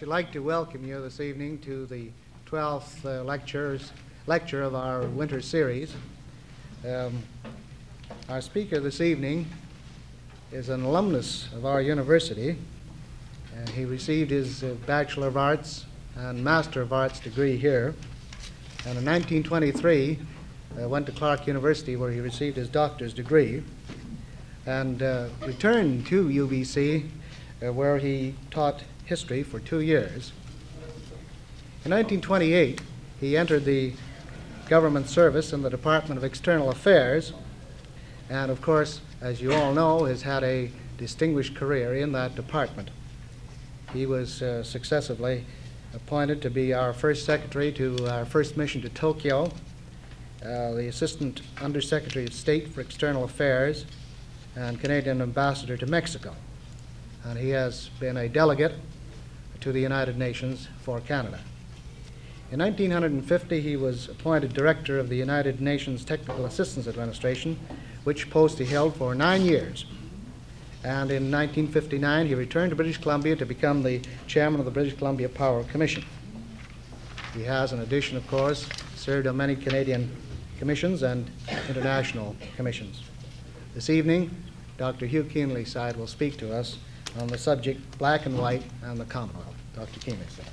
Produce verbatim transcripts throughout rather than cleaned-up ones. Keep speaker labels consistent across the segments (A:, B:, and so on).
A: should like to welcome you this evening to the twelfth uh, lectures, lecture of our winter series. Um, our speaker this evening is an alumnus of our university. Uh, he received his uh, Bachelor of Arts and Master of Arts degree here, and in nineteen twenty-three uh, went to Clark University where he received his doctor's degree, and uh, returned to U B C uh, where he taught history for two years. In nineteen twenty-eight, he entered the government service in the Department of External Affairs, and of course, as you all know, has had a distinguished career in that department. He was uh, successively appointed to be our first secretary to our first mission to Tokyo, uh, the Assistant Undersecretary of State for External Affairs, and Canadian Ambassador to Mexico. And he has been a delegate to the United Nations for Canada. In nineteen fifty, he was appointed Director of the United Nations Technical Assistance Administration, which post he held for nine years. And in nineteen fifty-nine, he returned to British Columbia to become the Chairman of the British Columbia Power Commission. He has, in addition, of course, served on many Canadian commissions and international commissions. This evening, Doctor Hugh Keenleyside will speak to us on the subject Black and White and the Commonwealth. Doctor Keenleyside.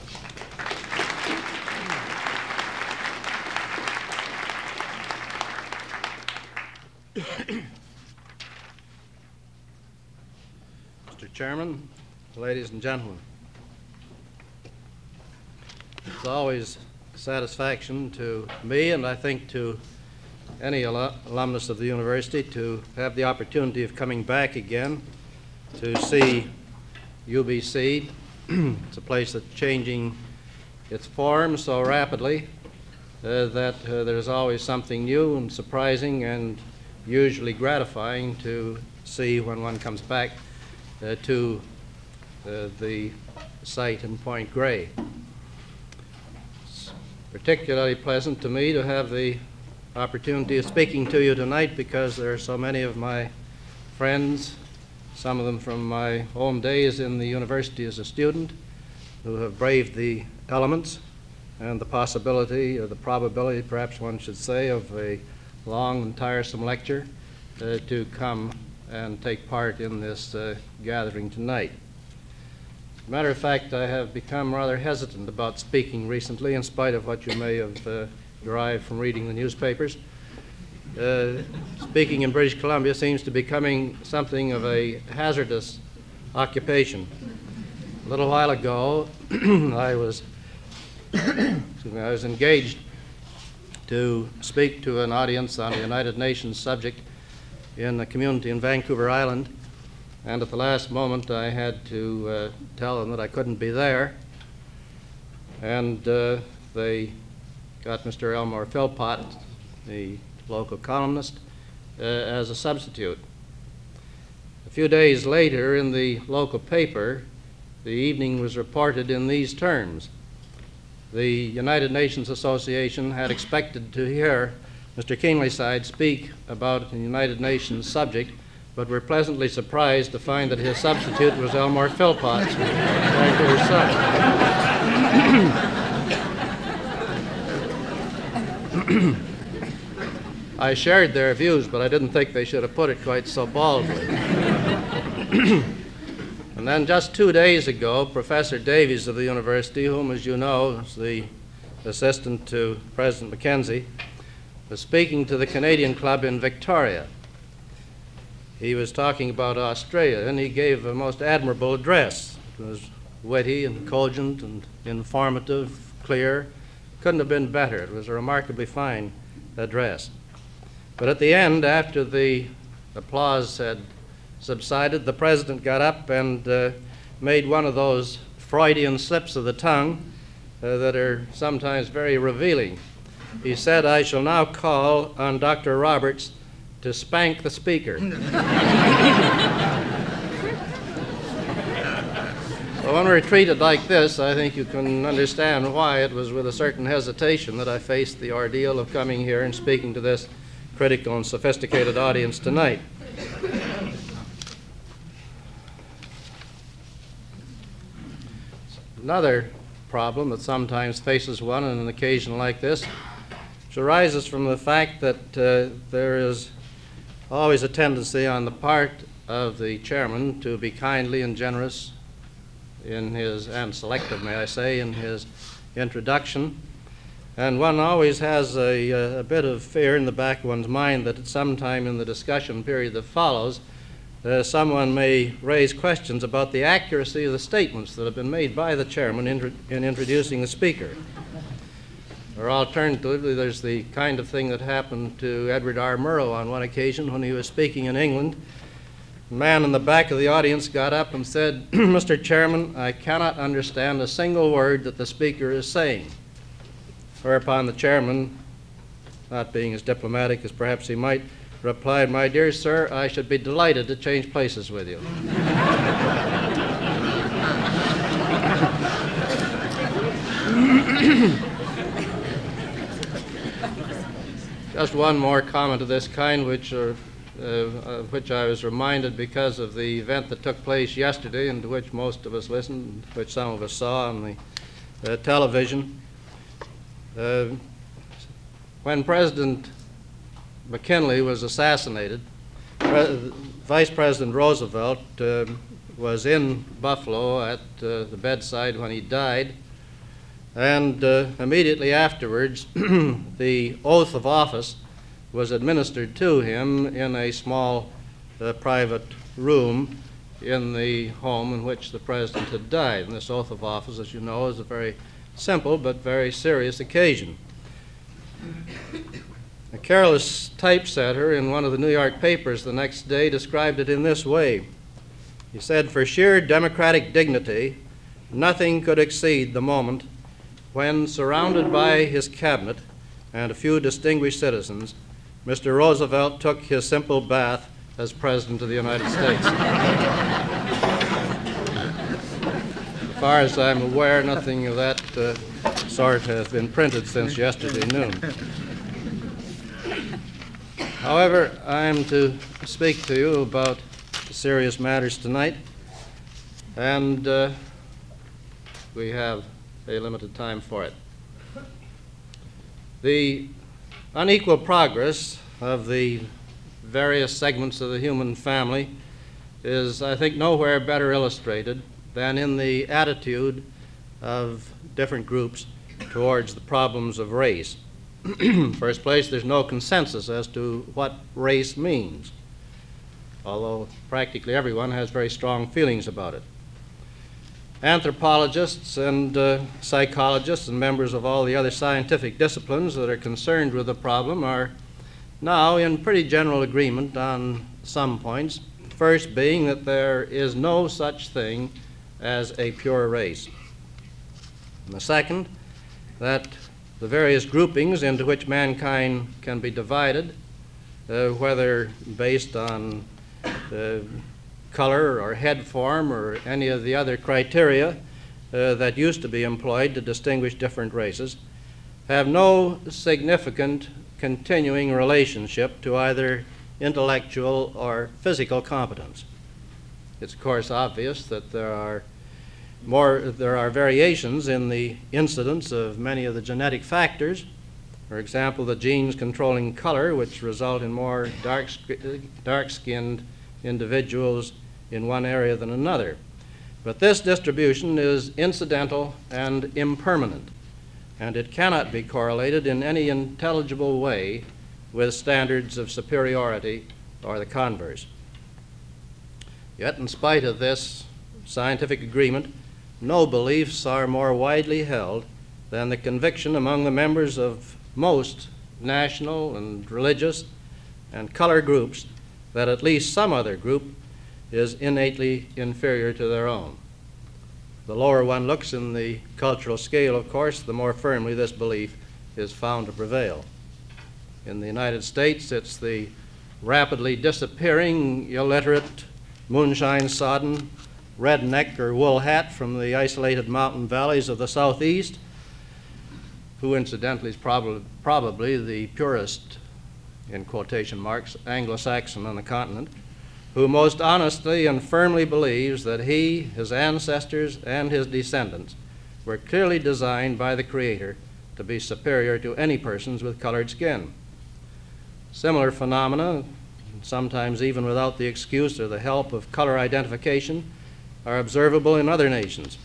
B: Mister Chairman, ladies and gentlemen, it's always a satisfaction to me, and I think to any al- alumnus of the university, to have the opportunity of coming back again to see U B C. It's a place that's changing its form so rapidly uh, that uh, there's always something new and surprising and usually gratifying to see when one comes back uh, to uh, the site in Point Grey. It's particularly pleasant to me to have the opportunity of speaking to you tonight because there are so many of my friends, some of them from my home days in the university as a student, who have braved the elements and the possibility, or the probability, perhaps one should say, of a long and tiresome lecture uh, to come and take part in this uh, gathering tonight. As a matter of fact, I have become rather hesitant about speaking recently, in spite of what you may have uh, derived from reading the newspapers. Uh, speaking in British Columbia seems to be becoming something of a hazardous occupation. A little while ago, I was excuse me, I was engaged to speak to an audience on a United Nations subject in a community in Vancouver Island, and at the last moment I had to uh, tell them that I couldn't be there, and uh, they got Mister Elmore Philpott, the local columnist, uh, as a substitute. A few days later, in the local paper, the evening was reported in these terms. The United Nations Association had expected to hear Mister Keenleyside speak about a United Nations subject, but were pleasantly surprised to find that his substitute was Elmore Philpott, Vancouver son. I shared their views, but I didn't think they should have put it quite so baldly. And then just two days ago, Professor Davies of the university, whom, as you know, is the assistant to President Mackenzie, was speaking to the Canadian Club in Victoria. He was talking about Australia, and he gave a most admirable address. It was witty and cogent and informative, clear. Couldn't have been better. It was a remarkably fine address. But at the end, after the applause had subsided, the president got up and uh, made one of those Freudian slips of the tongue uh, that are sometimes very revealing. He said, "I shall now call on Doctor Roberts to spank the speaker." So when we're treated like this, I think you can understand why it was with a certain hesitation that I faced the ordeal of coming here and speaking to this critical and sophisticated audience tonight. another problem that sometimes faces one on an occasion like this, which arises from the fact that uh, there is always a tendency on the part of the chairman to be kindly and generous in his, and selective, may I say, in his introduction. And one always has a, a bit of fear in the back of one's mind that at some time in the discussion period that follows, uh, someone may raise questions about the accuracy of the statements that have been made by the chairman in, in introducing the speaker. Or alternatively, there's the kind of thing that happened to Edward R. Murrow on one occasion when he was speaking in England. A man in the back of the audience got up and said, "Mister Chairman, I cannot understand a single word that the speaker is saying." Whereupon the chairman, not being as diplomatic as perhaps he might, replied, "My dear sir, I should be delighted to change places with you." Just one more comment of this kind, which, uh, uh, of which I was reminded because of the event that took place yesterday, and to which most of us listened, which some of us saw on the uh, television. Uh, when President McKinley was assassinated, Pre- Vice President Roosevelt uh, was in Buffalo at uh, the bedside when he died, and uh, immediately afterwards the oath of office was administered to him in a small uh, private room in the home in which the president had died. And this oath of office, as you know, is a very simple but very serious occasion. A careless typesetter in one of the New York papers the next day described it in this way. He said, "For sheer democratic dignity, nothing could exceed the moment when, surrounded by his cabinet and a few distinguished citizens, Mister Roosevelt took his simple bath as President of the United States." As far as I'm aware, nothing of that uh, sort has been printed since yesterday noon. However, I'm to speak to you about serious matters tonight, and uh, we have a limited time for it. The unequal progress of the various segments of the human family is, I think, nowhere better illustrated than in the attitude of different groups towards the problems of race. First place, there's no consensus as to what race means, although practically everyone has very strong feelings about it. Anthropologists and uh, psychologists and members of all the other scientific disciplines that are concerned with the problem are now in pretty general agreement on some points, first being that there is no such thing as a pure race. And the second, that the various groupings into which mankind can be divided, uh, whether based on uh, color or head form or any of the other criteria uh, that used to be employed to distinguish different races, have no significant continuing relationship to either intellectual or physical competence. It's of course obvious that there are more, there are variations in the incidence of many of the genetic factors. For example, the genes controlling color, which result in more dark, dark-skinned individuals in one area than another. But this distribution is incidental and impermanent, and it cannot be correlated in any intelligible way with standards of superiority or the converse. Yet, in spite of this scientific agreement, no beliefs are more widely held than the conviction among the members of most national and religious and color groups that at least some other group is innately inferior to their own. The lower one looks in the cultural scale, of course, the more firmly this belief is found to prevail. In the United States, it's the rapidly disappearing, illiterate, moonshine-sodden, redneck or wool hat from the isolated mountain valleys of the southeast, who incidentally is prob- probably the purest, in quotation marks, Anglo-Saxon on the continent, who most honestly and firmly believes that he, his ancestors, and his descendants were clearly designed by the Creator to be superior to any persons with colored skin. Similar phenomena, sometimes even without the excuse or the help of color identification, are observable in other nations.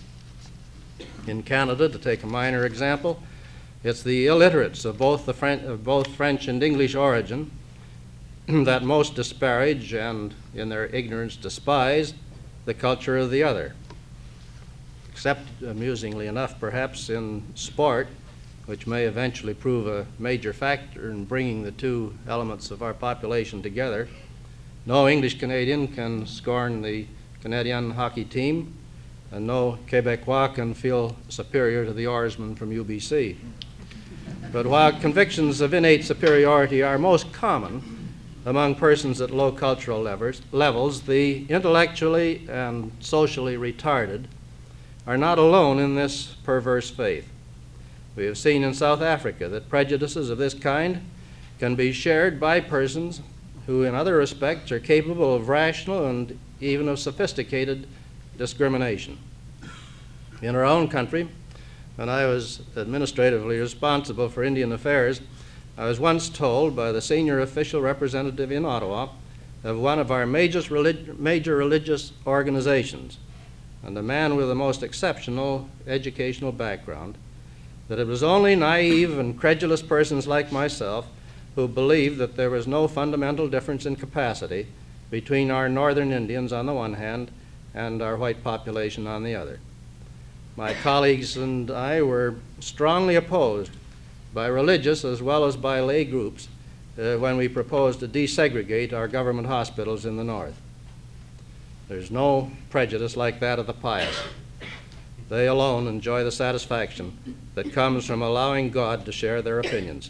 B: In Canada, to take a minor example, it's the illiterates of both, the French, of both French and English origin that most disparage and, in their ignorance, despise the culture of the other. Except, amusingly enough, perhaps in sport, which may eventually prove a major factor in bringing the two elements of our population together, no English Canadian can scorn the Canadian hockey team, and no Quebecois can feel superior to the oarsman from U B C. But while convictions of innate superiority are most common among persons at low cultural levels, levels, the intellectually and socially retarded are not alone in this perverse faith. We have seen in South Africa that prejudices of this kind can be shared by persons who in other respects are capable of rational and even of sophisticated discrimination. In our own country, when I was administratively responsible for Indian affairs, I was once told by the senior official representative in Ottawa of one of our major, relig- major religious organizations, and a man with the most exceptional educational background, that it was only naive and credulous persons like myself who believed that there was no fundamental difference in capacity between our northern Indians on the one hand and our white population on the other. My colleagues and I were strongly opposed by religious as well as by lay groups uh, when we proposed to desegregate our government hospitals in the north. There's no prejudice like that of the pious. They alone enjoy the satisfaction that comes from allowing God to share their opinions.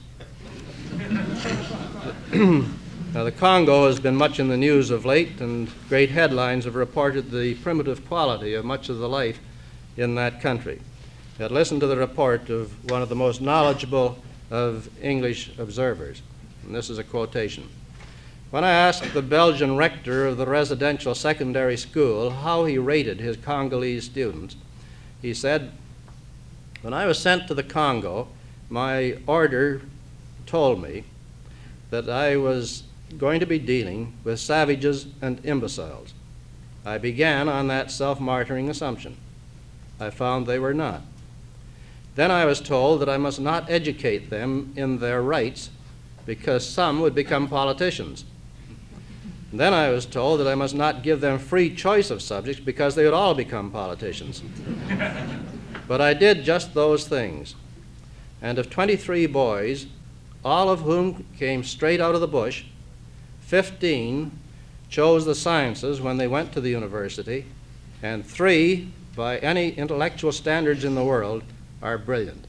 B: Now, the Congo has been much in the news of late, and great headlines have reported the primitive quality of much of the life in that country. Yet listen to the report of one of the most knowledgeable of English observers, and this is a quotation. When I asked the Belgian rector of the residential secondary school how he rated his Congolese students, he said, "When I was sent to the Congo, my order told me that I was going to be dealing with savages and imbeciles. I began on that self-martyring assumption. I found they were not. Then I was told that I must not educate them in their rights because some would become politicians. Then I was told that I must not give them free choice of subjects because they would all become politicians. But I did just those things. And of twenty-three boys, all of whom came straight out of the bush, fifteen chose the sciences when they went to the university, and three, by any intellectual standards in the world, are brilliant."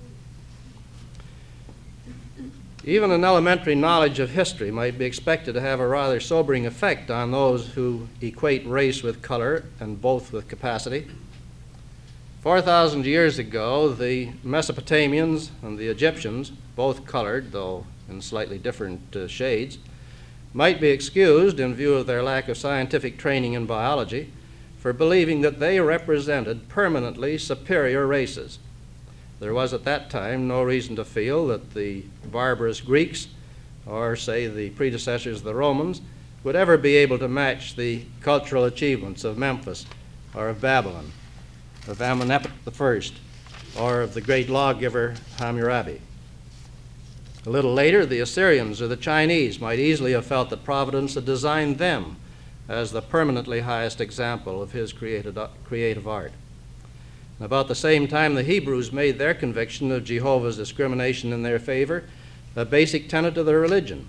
B: Even an elementary knowledge of history might be expected to have a rather sobering effect on those who equate race with color and both with capacity. Four thousand years ago, the Mesopotamians and the Egyptians, both colored, though in slightly different uh, shades, might be excused, in view of their lack of scientific training in biology, for believing that they represented permanently superior races. There was at that time no reason to feel that the barbarous Greeks, or say the predecessors of the Romans, would ever be able to match the cultural achievements of Memphis or of Babylon, of Amenhotep the First, or of the great lawgiver Hammurabi. A little later, the Assyrians or the Chinese might easily have felt that Providence had designed them as the permanently highest example of his created, creative art. About the same time, the Hebrews made their conviction of Jehovah's discrimination in their favor a basic tenet of their religion.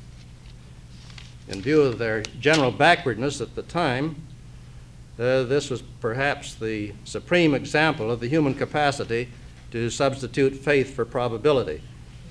B: In view of their general backwardness at the time, uh, this was perhaps the supreme example of the human capacity to substitute faith for probability.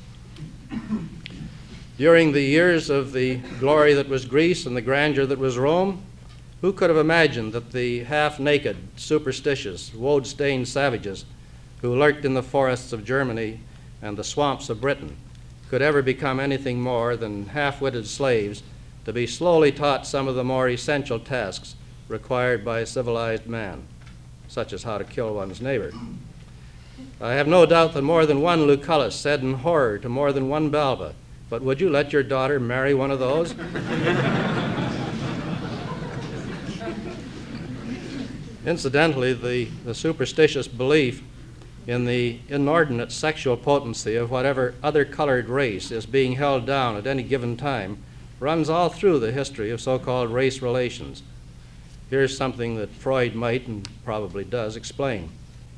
B: During the years of the glory that was Greece and the grandeur that was Rome, who could have imagined that the half-naked, superstitious, woad-stained savages who lurked in the forests of Germany and the swamps of Britain could ever become anything more than half-witted slaves to be slowly taught some of the more essential tasks required by civilized man, such as how to kill one's neighbor? I have no doubt that more than one Lucullus said in horror to more than one Balba, "But would you let your daughter marry one of those?" Incidentally, the, the superstitious belief in the inordinate sexual potency of whatever other colored race is being held down at any given time runs all through the history of so-called race relations. Here's something that Freud might and probably does explain.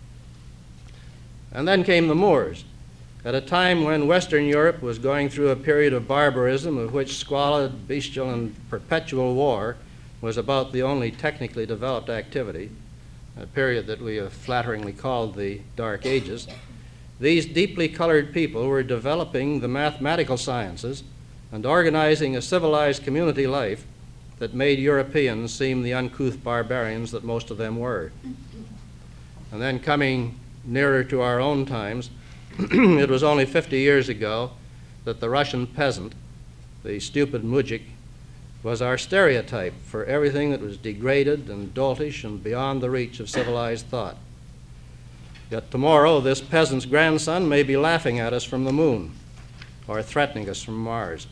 B: And then came the Moors, at a time when Western Europe was going through a period of barbarism of which squalid, bestial, and perpetual war was about the only technically developed activity, a period that we have flatteringly called the Dark Ages. These deeply colored people were developing the mathematical sciences and organizing a civilized community life that made Europeans seem the uncouth barbarians that most of them were. And then coming nearer to our own times, it was only fifty years ago that the Russian peasant, the stupid mujik, was our stereotype for everything that was degraded and doltish and beyond the reach of civilized thought. Yet tomorrow, this peasant's grandson may be laughing at us from the moon or threatening us from Mars.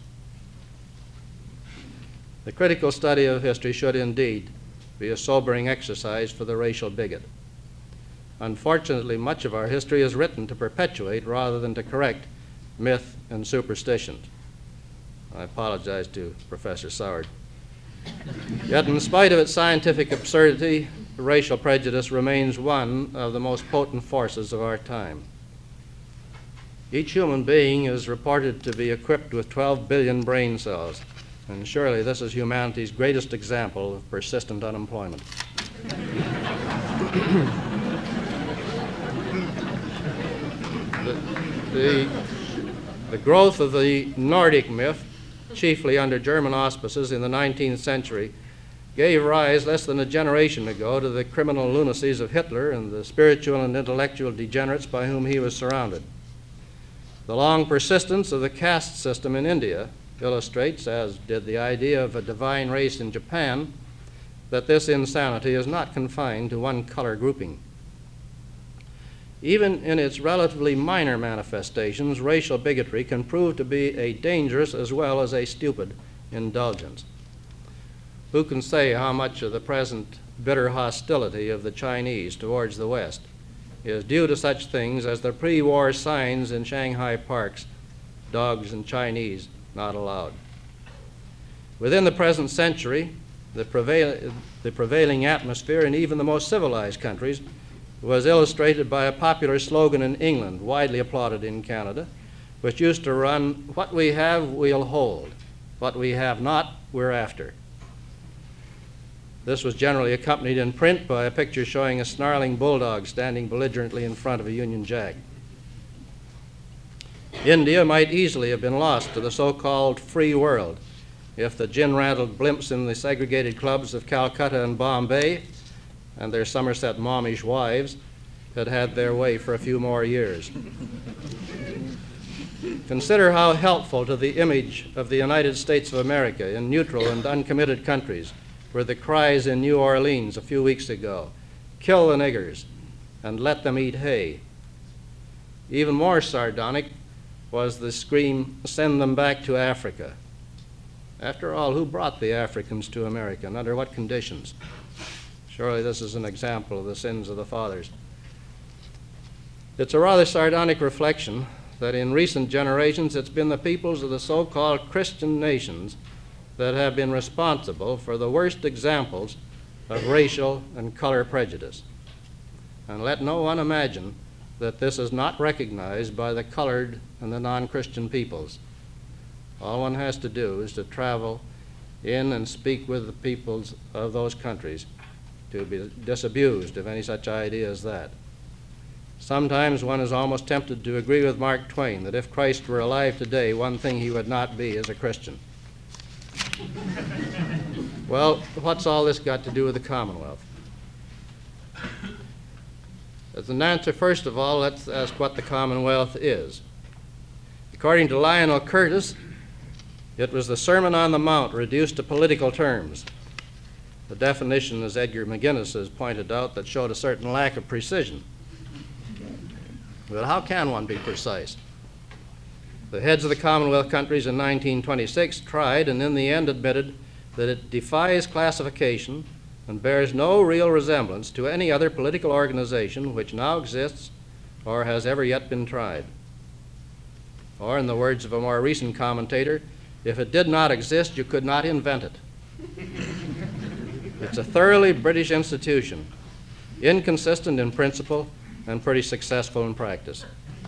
B: The critical study of history should indeed be a sobering exercise for the racial bigot. Unfortunately, much of our history is written to perpetuate rather than to correct myth and superstition. I apologize to Professor Soward. Yet in spite of its scientific absurdity, racial prejudice remains one of the most potent forces of our time. Each human being is reported to be equipped with twelve billion brain cells, and surely this is humanity's greatest example of persistent unemployment. the, the, the growth of the Nordic myth, chiefly under German auspices in the nineteenth century, gave rise less than a generation ago to the criminal lunacies of Hitler and the spiritual and intellectual degenerates by whom he was surrounded. The long persistence of the caste system in India illustrates, as did the idea of a divine race in Japan, that this insanity is not confined to one color grouping. Even in its relatively minor manifestations, racial bigotry can prove to be a dangerous as well as a stupid indulgence. Who can say how much of the present bitter hostility of the Chinese towards the West is due to such things as the pre-war signs in Shanghai parks, "Dogs and Chinese not allowed"? Within the present century, the, prevail- the prevailing atmosphere in even the most civilized countries was illustrated by a popular slogan in England, widely applauded in Canada, which used to run, "What we have, we'll hold. What we have not, we're after." This was generally accompanied in print by a picture showing a snarling bulldog standing belligerently in front of a Union Jack. India might easily have been lost to the so-called free world if the gin-rattled blimps in the segregated clubs of Calcutta and Bombay and their Somerset mommish wives had had their way for a few more years. Consider how helpful to the image of the United States of America in neutral and uncommitted countries were the cries in New Orleans a few weeks ago, "Kill the niggers and let them eat hay." Even more sardonic was the scream, "Send them back to Africa." After all, who brought the Africans to America and under what conditions? Surely this is an example of the sins of the fathers. It's a rather sardonic reflection that in recent generations it's been the peoples of the so-called Christian nations that have been responsible for the worst examples of racial and color prejudice. And let no one imagine that this is not recognized by the colored and the non-Christian peoples. All one has to do is to travel in and speak with the peoples of those countries to be disabused of any such idea as that. Sometimes one is almost tempted to agree with Mark Twain that if Christ were alive today, one thing he would not be is a Christian. Well, what's all this got to do with the Commonwealth? As an answer, first of all, let's ask what the Commonwealth is. According to Lionel Curtis, it was the Sermon on the Mount reduced to political terms. The definition, as Edgar McGinnis has pointed out, that showed a certain lack of precision. But how can one be precise? The heads of the Commonwealth countries in nineteen twenty-six tried and in the end admitted that it defies classification and bears no real resemblance to any other political organization which now exists or has ever yet been tried. Or, in the words of a more recent commentator, if it did not exist, you could not invent it. It's a thoroughly British institution, inconsistent in principle and pretty successful in practice.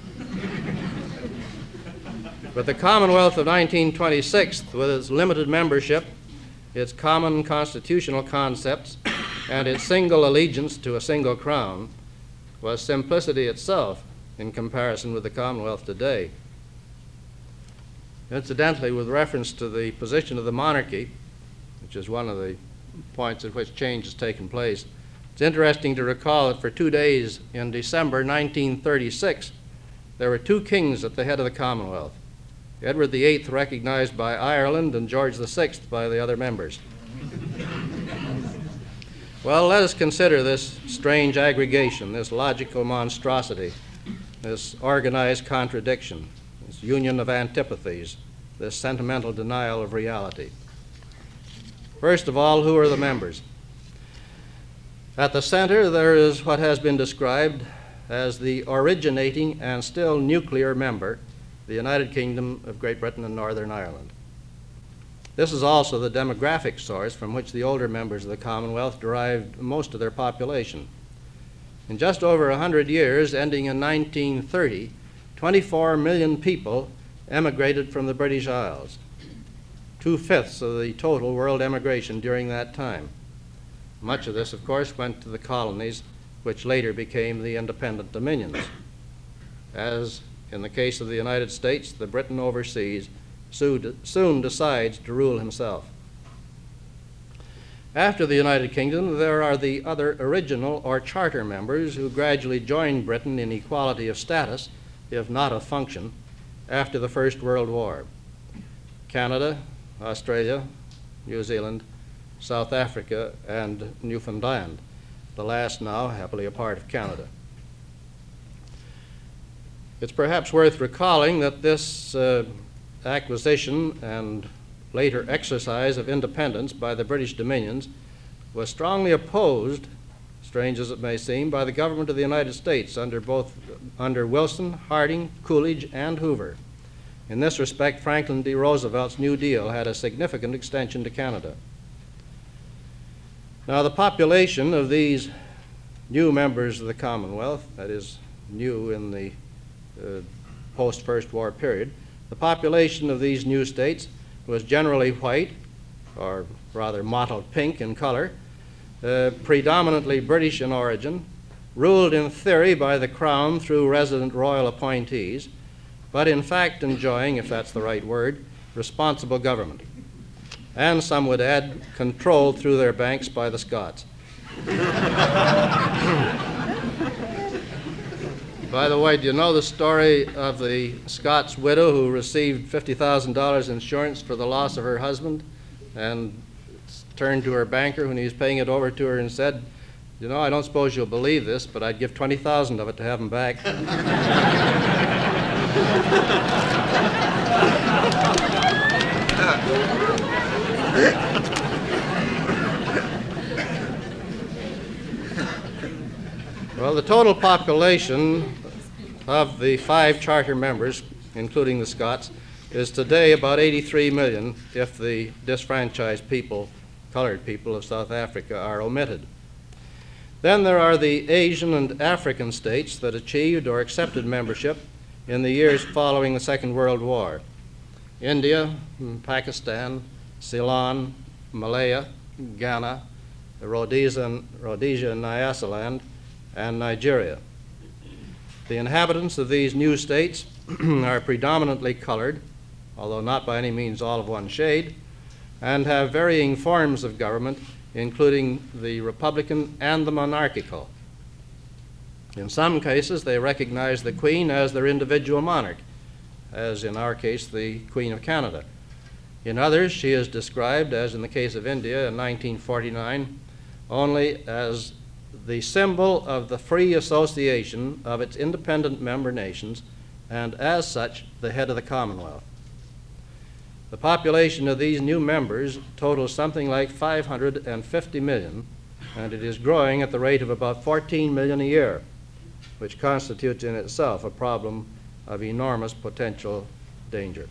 B: But the Commonwealth of nineteen twenty-six, with its limited membership, its common constitutional concepts, and its single allegiance to a single crown, was simplicity itself in comparison with the Commonwealth today. Incidentally, with reference to the position of the monarchy, which is one of the points at which change has taken place, it's interesting to recall that for two days in December nineteen thirty-six, there were two kings at the head of the Commonwealth. Edward the Eighth recognized by Ireland and George the Sixth by the other members. Well, let us consider this strange aggregation, this logical monstrosity, this organized contradiction, this union of antipathies, this sentimental denial of reality. First of all, who are the members? At the center, there is what has been described as the originating and still nuclear member, the United Kingdom of Great Britain and Northern Ireland. This is also the demographic source from which the older members of the Commonwealth derived most of their population. In just over one hundred years, ending in nineteen thirty, twenty-four million people emigrated from the British Isles, two-fifths of the total world emigration during that time. Much of this, of course, went to the colonies, which later became the independent dominions. As in the case of the United States, the Briton overseas soon decides to rule himself. After the United Kingdom, there are the other original or charter members who gradually joined Britain in equality of status, if not of function, after the First World War. Canada, Australia, New Zealand, South Africa, and Newfoundland, the last now happily a part of Canada. It's perhaps worth recalling that this uh, acquisition and later exercise of independence by the British dominions was strongly opposed, strange as it may seem, by the government of the United States under both under Wilson, Harding, Coolidge, and Hoover. In this respect, Franklin D. Roosevelt's New Deal had a significant extension to Canada. Now, the population of these new members of the Commonwealth, that is, new in the uh, post-First War period, the population of these new states was generally white, or rather mottled pink in color, uh, predominantly British in origin, ruled in theory by the Crown through resident royal appointees, but in fact enjoying, if that's the right word, responsible government. And some would add, controlled through their banks by the Scots. By the way, do you know the story of the Scots widow who received fifty thousand dollars insurance for the loss of her husband and turned to her banker when he was paying it over to her and said, you know, I don't suppose you'll believe this, but I'd give twenty thousand dollars of it to have him back. Well, the total population of the five charter members, including the Scots, is today about eighty-three million if the disfranchised people, colored people of South Africa, are omitted. Then there are the Asian and African states that achieved or accepted membership in the years following the Second World War. India, Pakistan, Ceylon, Malaya, Ghana, Rhodesia, Rhodesia and Nyasaland, and Nigeria. The inhabitants of these new states are predominantly colored, although not by any means all of one shade, and have varying forms of government, including the republican and the monarchical. In some cases, they recognize the Queen as their individual monarch, as in our case, the Queen of Canada. In others, she is described, as in the case of India in nineteen forty-nine, only as the symbol of the free association of its independent member nations, and as such, the head of the Commonwealth. The population of these new members totals something like five hundred fifty million, and it is growing at the rate of about fourteen million a year, which constitutes in itself a problem of enormous potential danger.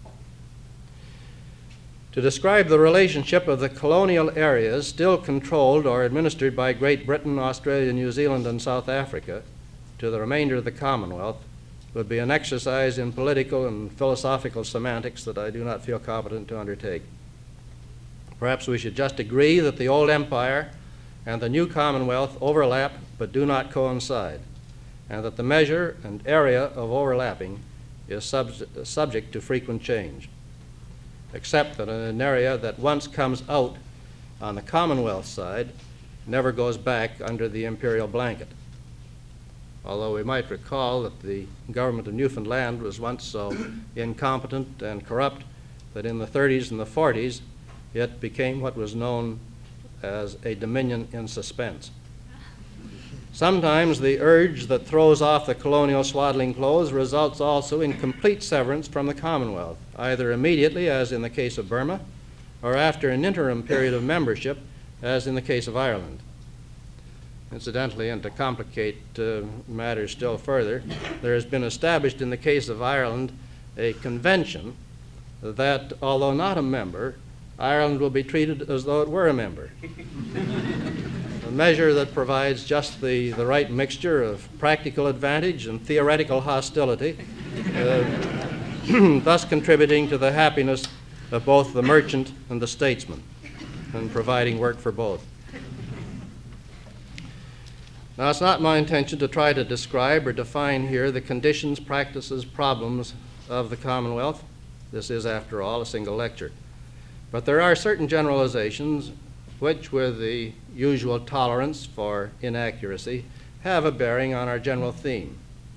B: To describe the relationship of the colonial areas still controlled or administered by Great Britain, Australia, New Zealand, and South Africa to the remainder of the Commonwealth would be an exercise in political and philosophical semantics that I do not feel competent to undertake. Perhaps we should just agree that the old empire and the new Commonwealth overlap but do not coincide, and that the measure and area of overlapping is sub- subject to frequent change, except that in an area that once comes out on the Commonwealth side never goes back under the imperial blanket. Although we might recall that the government of Newfoundland was once so incompetent and corrupt that in the thirties and the forties it became what was known as a dominion in suspense. Sometimes the urge that throws off the colonial swaddling clothes results also in complete severance from the Commonwealth, either immediately, as in the case of Burma, or after an interim period of membership, as in the case of Ireland. Incidentally, and to complicate uh, matters still further, there has been established in the case of Ireland a convention that, although not a member, Ireland will be treated as though it were a member. A measure that provides just the, the right mixture of practical advantage and theoretical hostility, uh, thus contributing to the happiness of both the merchant and the statesman, and providing work for both. Now, it's not my intention to try to describe or define here the conditions, practices, problems of the Commonwealth. This is, after all, a single lecture. But there are certain generalizations which, with the usual tolerance for inaccuracy, have a bearing on our general theme.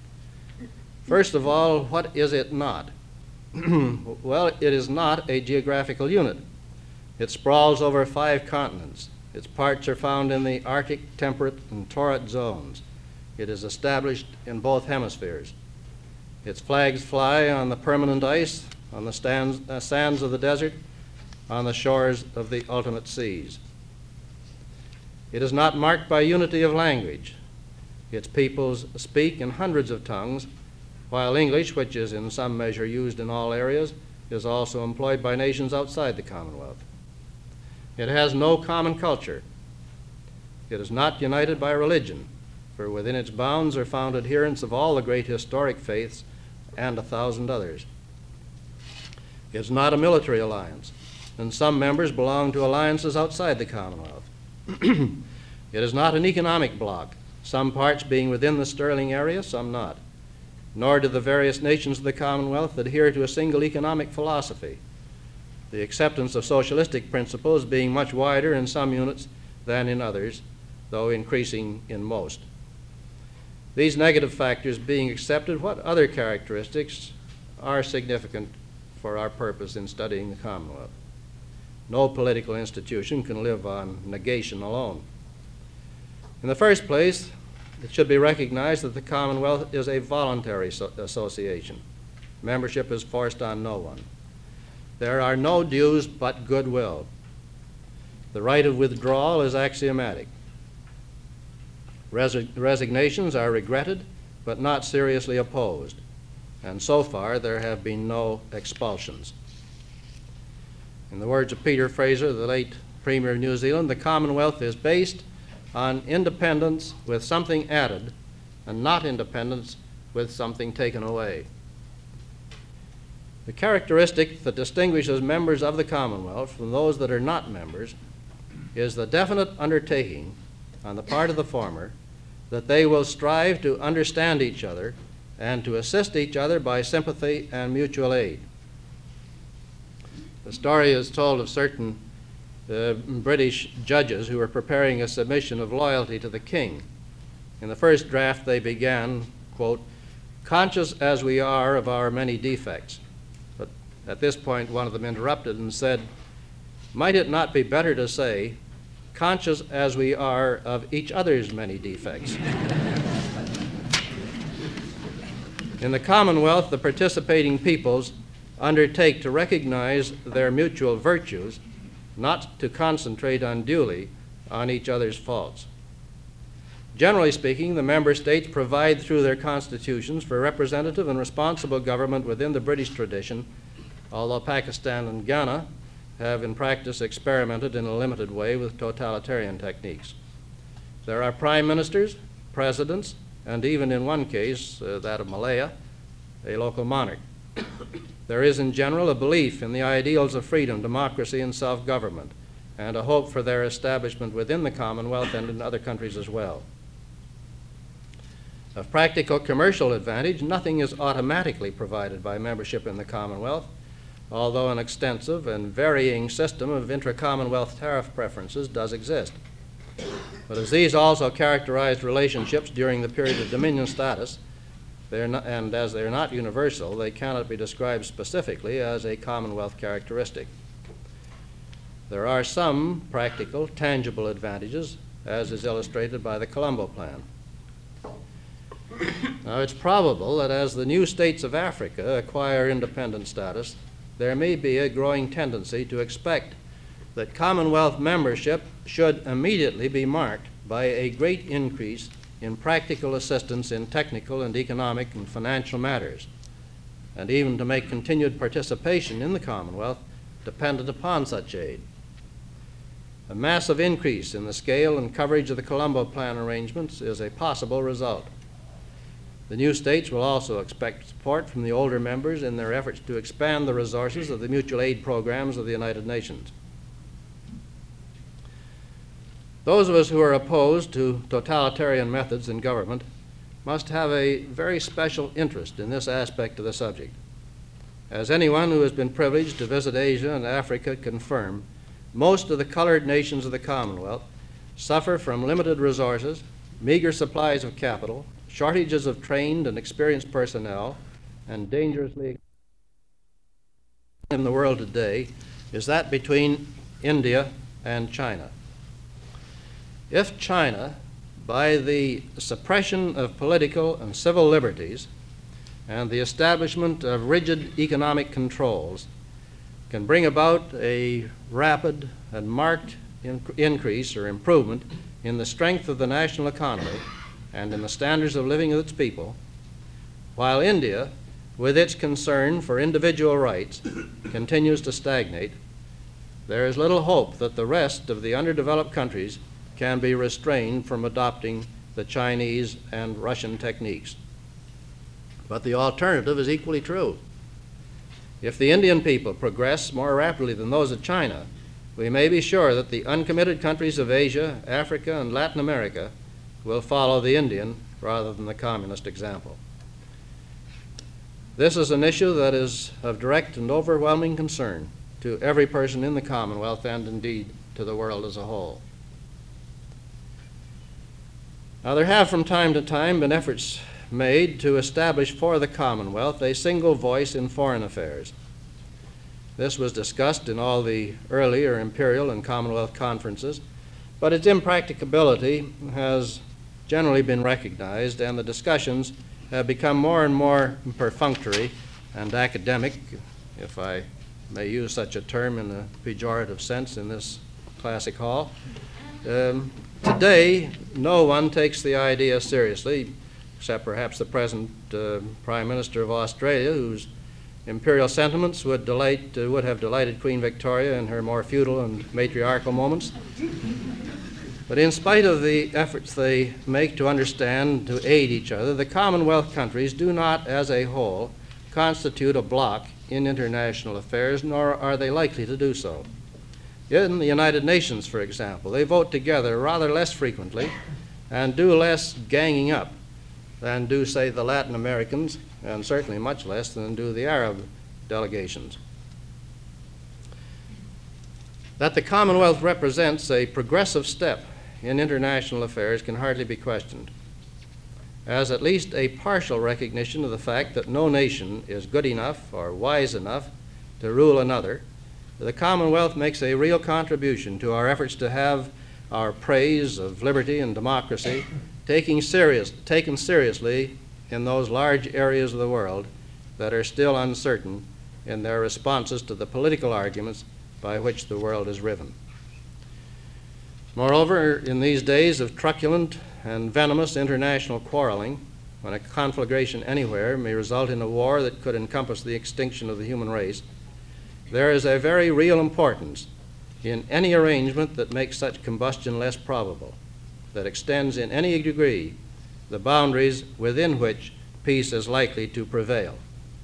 B: First of all, what is it not? Well, it is not a geographical unit. It sprawls over five continents. Its parts are found in the Arctic, temperate, and torrid zones. It is established in both hemispheres. Its flags fly on the permanent ice, on the stands, uh, sands of the desert, on the shores of the ultimate seas. It is not marked by unity of language. Its peoples speak in hundreds of tongues, while English, which is in some measure used in all areas, is also employed by nations outside the Commonwealth. It has no common culture. It is not united by religion, for within its bounds are found adherents of all the great historic faiths and a thousand others. It is not a military alliance, and some members belong to alliances outside the Commonwealth. It is not an economic bloc, some parts being within the Sterling area, some not. Nor do the various nations of the Commonwealth adhere to a single economic philosophy, the acceptance of socialistic principles being much wider in some units than in others, though increasing in most. These negative factors being accepted, what other characteristics are significant for our purpose in studying the Commonwealth? No political institution can live on negation alone. In the first place, it should be recognized that the Commonwealth is a voluntary so- association. Membership is forced on no one. There are no dues but goodwill. The right of withdrawal is axiomatic. Resi- resignations are regretted but not seriously opposed, and so far there have been no expulsions. In the words of Peter Fraser, the late Premier of New Zealand, the Commonwealth is based on independence with something added, and not independence with something taken away. The characteristic that distinguishes members of the Commonwealth from those that are not members is the definite undertaking on the part of the former that they will strive to understand each other and to assist each other by sympathy and mutual aid. The story is told of certain uh, British judges who were preparing a submission of loyalty to the king. In the first draft they began, quote, "conscious as we are of our many defects." But at this point one of them interrupted and said, "Might it not be better to say, conscious as we are of each other's many defects. In the Commonwealth, the participating peoples undertake to recognize their mutual virtues, not to concentrate unduly on each other's faults. Generally speaking, the member states provide through their constitutions for representative and responsible government within the British tradition, although Pakistan and Ghana have in practice experimented in a limited way with totalitarian techniques. There are prime ministers, presidents, and even in one case, uh, that of Malaya, a local monarch. There is in general a belief in the ideals of freedom, democracy, and self-government, and a hope for their establishment within the Commonwealth and in other countries as well. Of practical commercial advantage, nothing is automatically provided by membership in the Commonwealth, although an extensive and varying system of intra-Commonwealth tariff preferences does exist. But as these also characterized relationships during the period of Dominion status, they're not, and as they're not universal, they cannot be described specifically as a Commonwealth characteristic. There are some practical, tangible advantages, as is illustrated by the Colombo Plan. Now, it's probable that as the new states of Africa acquire independent status, there may be a growing tendency to expect that Commonwealth membership should immediately be marked by a great increase in practical assistance in technical and economic and financial matters, and even to make continued participation in the Commonwealth dependent upon such aid. A massive increase in the scale and coverage of the Colombo Plan arrangements is a possible result. The new states will also expect support from the older members in their efforts to expand the resources of the mutual aid programs of the United Nations. Those of us who are opposed to totalitarian methods in government must have a very special interest in this aspect of the subject. As anyone who has been privileged to visit Asia and Africa confirm, most of the colored nations of the Commonwealth suffer from limited resources, meager supplies of capital, shortages of trained and experienced personnel, and dangerously in the world today is that between India and China. If China, by the suppression of political and civil liberties and the establishment of rigid economic controls, can bring about a rapid and marked in- increase or improvement in the strength of the national economy and in the standards of living of its people, while India, with its concern for individual rights, continues to stagnate, there is little hope that the rest of the underdeveloped countries can be restrained from adopting the Chinese and Russian techniques. But the alternative is equally true. If the Indian people progress more rapidly than those of China, we may be sure that the uncommitted countries of Asia, Africa, and Latin America will follow the Indian rather than the communist example. This is an issue that is of direct and overwhelming concern to every person in the Commonwealth and indeed to the world as a whole. Now, there have from time to time been efforts made to establish for the Commonwealth a single voice in foreign affairs. This was discussed in all the earlier imperial and Commonwealth conferences, but its impracticability has generally been recognized, and the discussions have become more and more perfunctory and academic, if I may use such a term in a pejorative sense in this classic hall. Um, today, no one takes the idea seriously, except perhaps the present uh, Prime Minister of Australia, whose imperial sentiments would, delight, uh, would have delighted Queen Victoria in her more feudal and matriarchal moments. But in spite of the efforts they make to understand, to aid each other, the Commonwealth countries do not, as a whole, constitute a bloc in international affairs, nor are they likely to do so. In the United Nations, for example, they vote together rather less frequently and do less ganging up than do, say, the Latin Americans, and certainly much less than do the Arab delegations. That the Commonwealth represents a progressive step in international affairs can hardly be questioned, as at least a partial recognition of the fact that no nation is good enough or wise enough to rule another. The Commonwealth makes a real contribution to our efforts to have our praise of liberty and democracy taking serious, taken seriously in those large areas of the world that are still uncertain in their responses to the political arguments by which the world is riven. Moreover, in these days of truculent and venomous international quarreling, when a conflagration anywhere may result in a war that could encompass the extinction of the human race, there is a very real importance in any arrangement that makes such combustion less probable, that extends in any degree the boundaries within which peace is likely to prevail.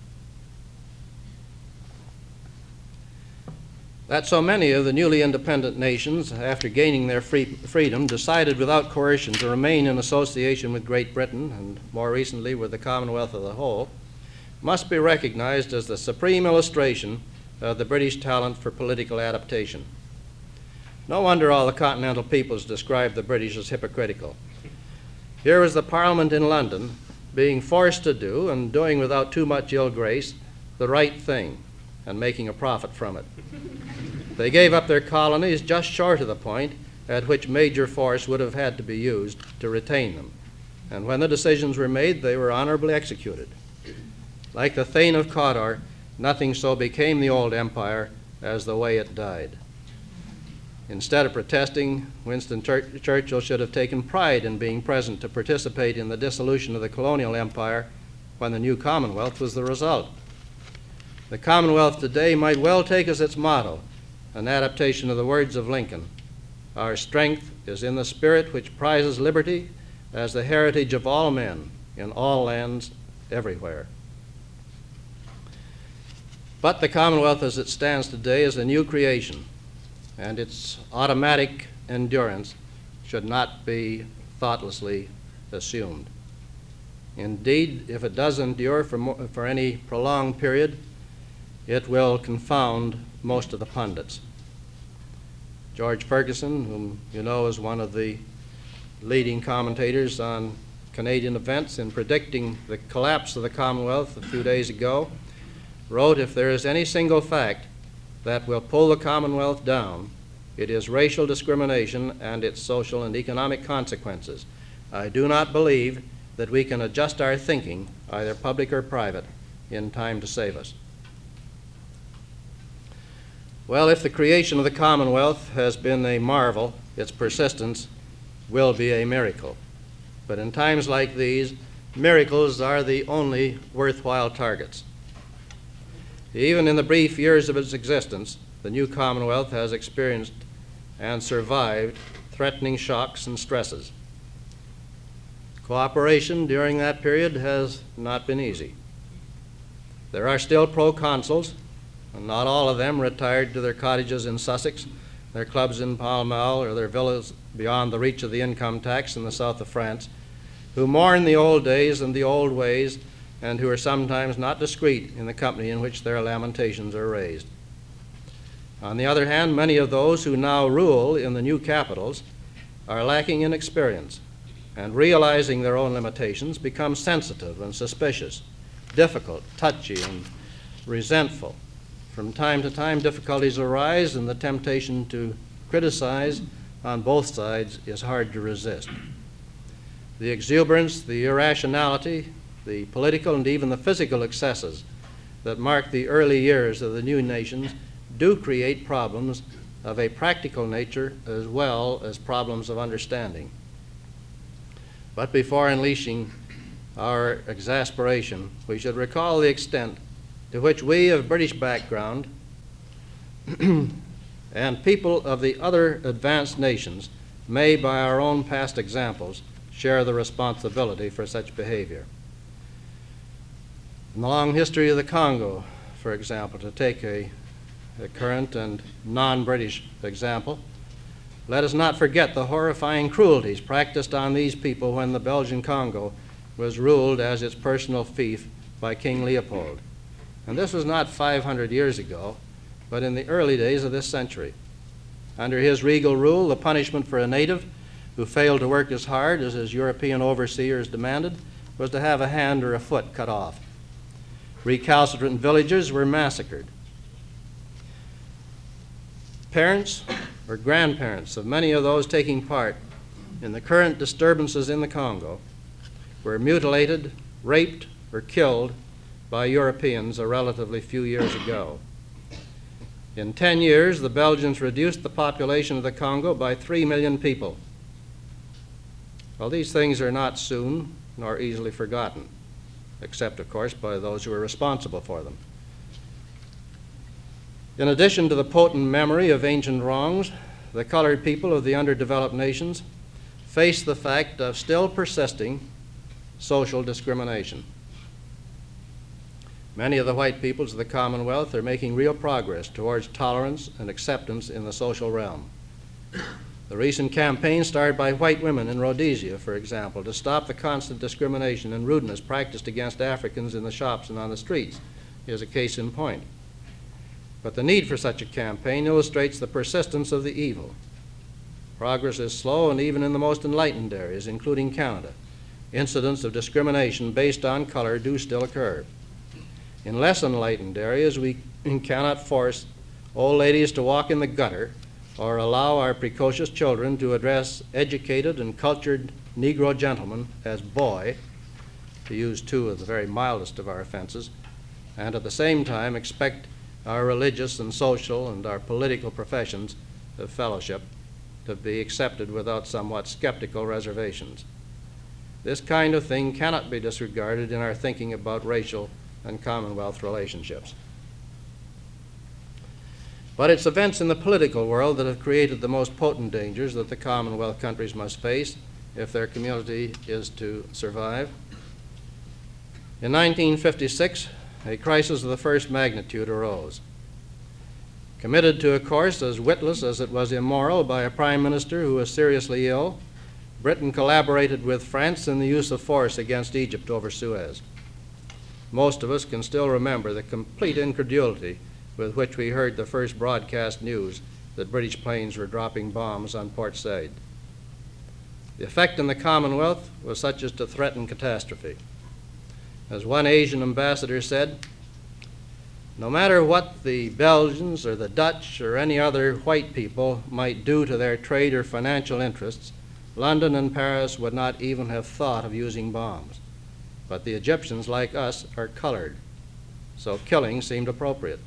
B: That so many of the newly independent nations, after gaining their free freedom, decided without coercion to remain in association with Great Britain, and more recently with the Commonwealth as a whole, must be recognized as the supreme illustration of the British talent for political adaptation. No wonder all the continental peoples described the British as hypocritical. Here was the Parliament in London being forced to do, and doing without too much ill grace, the right thing and making a profit from it. They gave up their colonies just short of the point at which major force would have had to be used to retain them. And when the decisions were made, they were honorably executed. Like the Thane of Cawdor, nothing so became the old empire as the way it died. Instead of protesting, Winston Chur- Churchill should have taken pride in being present to participate in the dissolution of the colonial empire when the new Commonwealth was the result. The Commonwealth today might well take as its motto an adaptation of the words of Lincoln: "Our strength is in the spirit which prizes liberty as the heritage of all men in all lands everywhere." But the Commonwealth as it stands today is a new creation, and its automatic endurance should not be thoughtlessly assumed. Indeed, if it does endure for, mo- for any prolonged period, it will confound most of the pundits. George Ferguson, whom you know is one of the leading commentators on Canadian events in predicting the collapse of the Commonwealth a few days ago, wrote, "If there is any single fact that will pull the Commonwealth down, it is racial discrimination and its social and economic consequences. I do not believe that we can adjust our thinking, either public or private, in time to save us." Well, if the creation of the Commonwealth has been a marvel, its persistence will be a miracle. But in times like these, miracles are the only worthwhile targets. Even in the brief years of its existence, the new Commonwealth has experienced and survived threatening shocks and stresses. Cooperation during that period has not been easy. There are still proconsuls, and not all of them retired to their cottages in Sussex, their clubs in Pall Mall, or their villas beyond the reach of the income tax in the south of France, who mourn the old days and the old ways, and who are sometimes not discreet in the company in which their lamentations are raised. On the other hand, many of those who now rule in the new capitals are lacking in experience, and realizing their own limitations, become sensitive and suspicious, difficult, touchy, and resentful. From time to time, difficulties arise, and the temptation to criticize on both sides is hard to resist. The exuberance, the irrationality, the political and even the physical excesses that mark the early years of the new nations do create problems of a practical nature as well as problems of understanding. But before unleashing our exasperation, we should recall the extent to which we of British background and people of the other advanced nations may, by our own past examples, share the responsibility for such behavior. In the long history of the Congo, for example, to take a, a current and non-British example, let us not forget the horrifying cruelties practiced on these people when the Belgian Congo was ruled as its personal fief by King Leopold. And this was not five hundred years ago, but in the early days of this century. Under his regal rule, the punishment for a native who failed to work as hard as his European overseers demanded was to have a hand or a foot cut off. Recalcitrant villagers were massacred. Parents or grandparents of many of those taking part in the current disturbances in the Congo were mutilated, raped, or killed by Europeans a relatively few years ago. In ten years, the Belgians reduced the population of the Congo by three million people. Well, these things are not soon nor easily forgotten, except, of course, by those who are responsible for them. In addition to the potent memory of ancient wrongs, the colored people of the underdeveloped nations face the fact of still persisting social discrimination. Many of the white peoples of the Commonwealth are making real progress towards tolerance and acceptance in the social realm. The recent campaign started by white women in Rhodesia, for example, to stop the constant discrimination and rudeness practiced against Africans in the shops and on the streets is a case in point. But the need for such a campaign illustrates the persistence of the evil. Progress is slow, and even in the most enlightened areas, including Canada, incidents of discrimination based on color do still occur. In less enlightened areas, we cannot force old ladies to walk in the gutter or allow our precocious children to address educated and cultured Negro gentlemen as boy, to use two of the very mildest of our offenses, and at the same time expect our religious and social and our political professions of fellowship to be accepted without somewhat skeptical reservations. This kind of thing cannot be disregarded in our thinking about racial and Commonwealth relationships. But it's events in the political world that have created the most potent dangers that the Commonwealth countries must face if their community is to survive. In nineteen fifty-six, a crisis of the first magnitude arose. Committed to a course as witless as it was immoral by a prime minister who was seriously ill, Britain collaborated with France in the use of force against Egypt over Suez. Most of us can still remember the complete incredulity with which we heard the first broadcast news that British planes were dropping bombs on Port Said. The effect in the Commonwealth was such as to threaten catastrophe. As one Asian ambassador said, no matter what the Belgians or the Dutch or any other white people might do to their trade or financial interests, London and Paris would not even have thought of using bombs. But the Egyptians, like us, are colored, so killing seemed appropriate.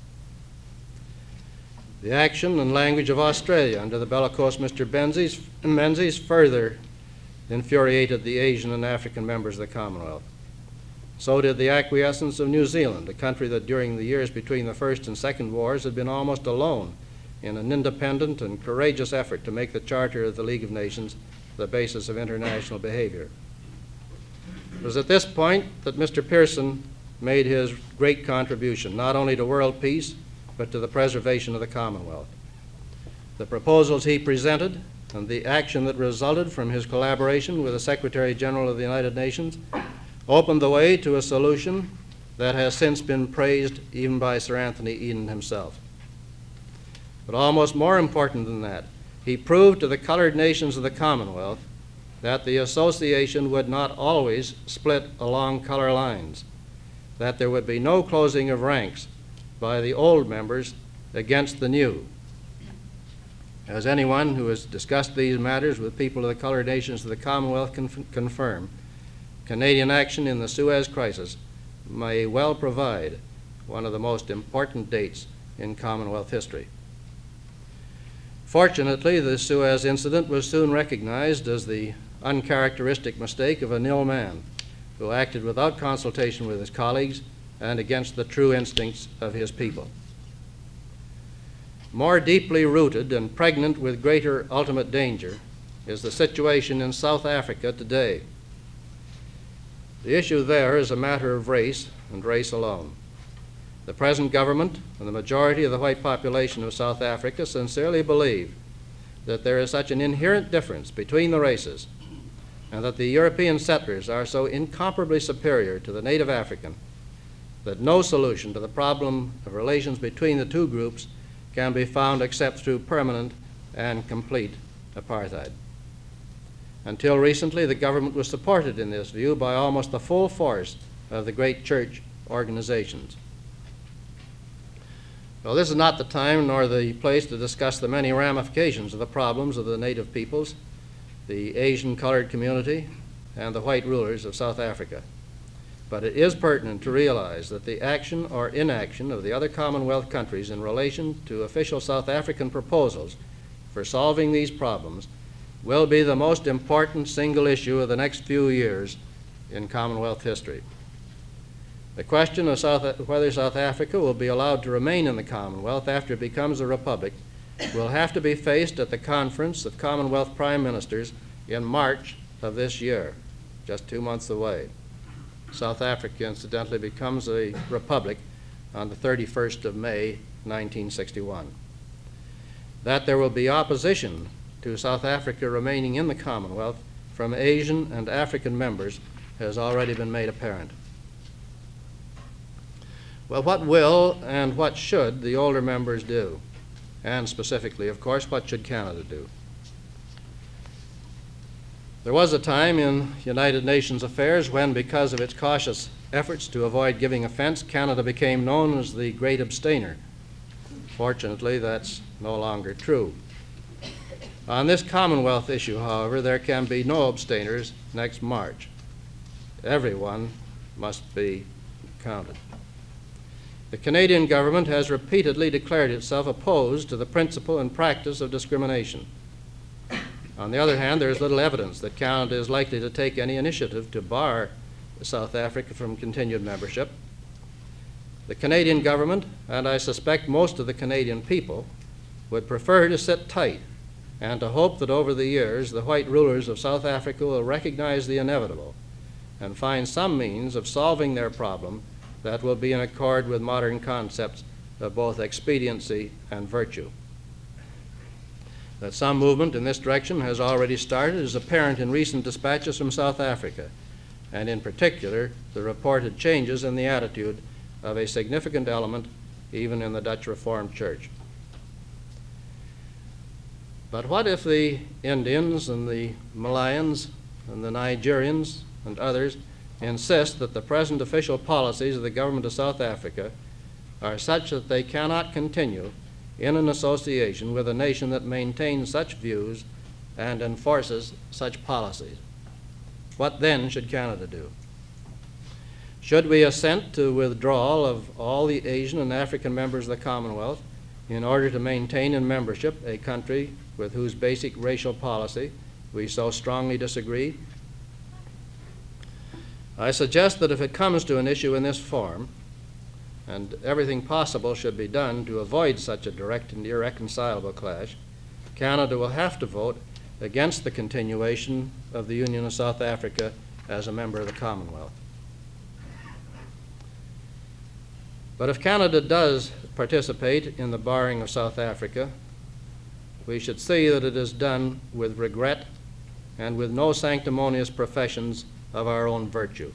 B: The action and language of Australia under the bellicose Mister Menzies, Menzies further infuriated the Asian and African members of the Commonwealth. So did the acquiescence of New Zealand, a country that during the years between the First and Second Wars had been almost alone in an independent and courageous effort to make the Charter of the League of Nations the basis of international behavior. It was at this point that Mister Pearson made his great contribution, not only to world peace, but to the preservation of the Commonwealth. The proposals he presented and the action that resulted from his collaboration with the Secretary General of the United Nations opened the way to a solution that has since been praised even by Sir Anthony Eden himself. But almost more important than that, he proved to the colored nations of the Commonwealth that the association would not always split along color lines, that there would be no closing of ranks by the old members against the new. As anyone who has discussed these matters with people of the colored nations of the Commonwealth can f- confirm, Canadian action in the Suez Crisis may well provide one of the most important dates in Commonwealth history. Fortunately, the Suez incident was soon recognized as the uncharacteristic mistake of an ill man who acted without consultation with his colleagues and against the true instincts of his people. More deeply rooted and pregnant with greater ultimate danger is the situation in South Africa today. The issue there is a matter of race and race alone. The present government and the majority of the white population of South Africa sincerely believe that there is such an inherent difference between the races and that the European settlers are so incomparably superior to the native African that no solution to the problem of relations between the two groups can be found except through permanent and complete apartheid. Until recently, the government was supported in this view by almost the full force of the great church organizations. Well, this is not the time nor the place to discuss the many ramifications of the problems of the native peoples, the Asian colored community, and the white rulers of South Africa. But it is pertinent to realize that the action or inaction of the other Commonwealth countries in relation to official South African proposals for solving these problems will be the most important single issue of the next few years in Commonwealth history. The question of South, whether South Africa will be allowed to remain in the Commonwealth after it becomes a republic will have to be faced at the Conference of Commonwealth Prime Ministers in March of this year, just two months away. South Africa, incidentally, becomes a republic on the thirty-first of May, nineteen sixty-one. That there will be opposition to South Africa remaining in the Commonwealth from Asian and African members has already been made apparent. Well, what will and what should the older members do? And specifically, of course, what should Canada do? There was a time in United Nations affairs when, because of its cautious efforts to avoid giving offense, Canada became known as the Great Abstainer. Fortunately, that's no longer true. On this Commonwealth issue, however, there can be no abstainers next March. Everyone must be counted. The Canadian government has repeatedly declared itself opposed to the principle and practice of discrimination. On the other hand, there is little evidence that Canada is likely to take any initiative to bar South Africa from continued membership. The Canadian government, and I suspect most of the Canadian people, would prefer to sit tight and to hope that over the years the white rulers of South Africa will recognize the inevitable and find some means of solving their problem that will be in accord with modern concepts of both expediency and virtue. That some movement in this direction has already started is apparent in recent dispatches from South Africa, and in particular, the reported changes in the attitude of a significant element even in the Dutch Reformed Church. But what if the Indians and the Malayans and the Nigerians and others insist that the present official policies of the government of South Africa are such that they cannot continue in an association with a nation that maintains such views and enforces such policies? What then should Canada do? Should we assent to withdrawal of all the Asian and African members of the Commonwealth in order to maintain in membership a country with whose basic racial policy we so strongly disagree? I suggest that if it comes to an issue in this form, and everything possible should be done to avoid such a direct and irreconcilable clash, Canada will have to vote against the continuation of the Union of South Africa as a member of the Commonwealth. But if Canada does participate in the barring of South Africa, we should see that it is done with regret and with no sanctimonious professions of our own virtue.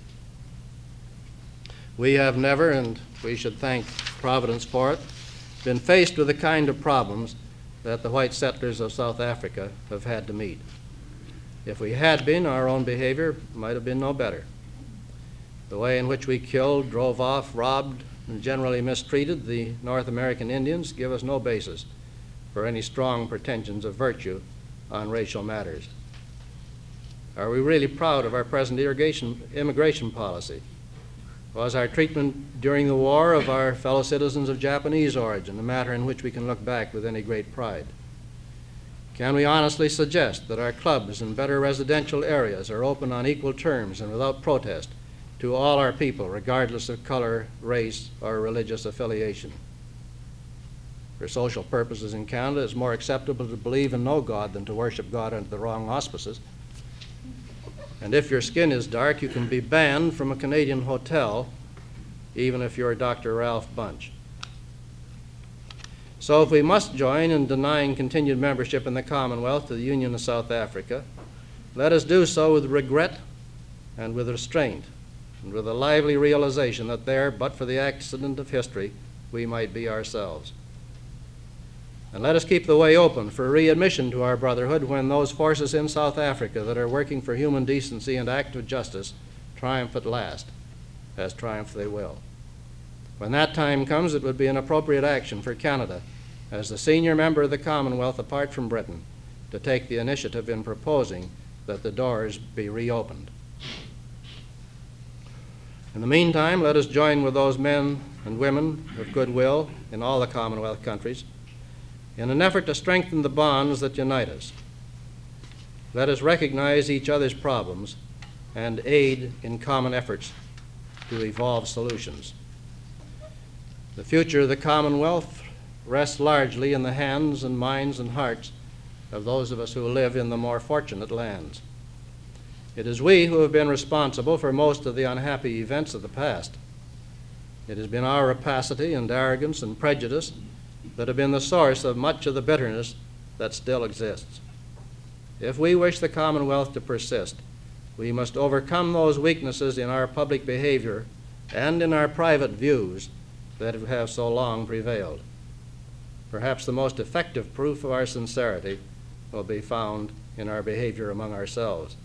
B: We have never, and we should thank Providence for it, been faced with the kind of problems that the white settlers of South Africa have had to meet. If we had been, our own behavior might have been no better. The way in which we killed, drove off, robbed, and generally mistreated the North American Indians give us no basis for any strong pretensions of virtue on racial matters. Are we really proud of our present irrigation, immigration policy? Was our treatment during the war of our fellow citizens of Japanese origin a matter in which we can look back with any great pride? Can we honestly suggest that our clubs and better residential areas are open on equal terms and without protest to all our people, regardless of color, race, or religious affiliation? For social purposes in Canada, it's more acceptable to believe in no God than to worship God under the wrong auspices. And if your skin is dark, you can be banned from a Canadian hotel, even if you're Doctor Ralph Bunch. So if we must join in denying continued membership in the Commonwealth to the Union of South Africa, let us do so with regret and with restraint, and with a lively realization that there, but for the accident of history, we might be ourselves. And let us keep the way open for readmission to our brotherhood when those forces in South Africa that are working for human decency and active justice triumph at last, as triumph they will. When that time comes, it would be an appropriate action for Canada, as the senior member of the Commonwealth apart from Britain, to take the initiative in proposing that the doors be reopened. In the meantime, let us join with those men and women of goodwill in all the Commonwealth countries in an effort to strengthen the bonds that unite us. Let us recognize each other's problems and aid in common efforts to evolve solutions. The future of the Commonwealth rests largely in the hands and minds and hearts of those of us who live in the more fortunate lands. It is we who have been responsible for most of the unhappy events of the past. It has been our rapacity and arrogance and prejudice that have been the source of much of the bitterness that still exists. If we wish the Commonwealth to persist, we must overcome those weaknesses in our public behavior and in our private views that have so long prevailed. Perhaps the most effective proof of our sincerity will be found in our behavior among ourselves.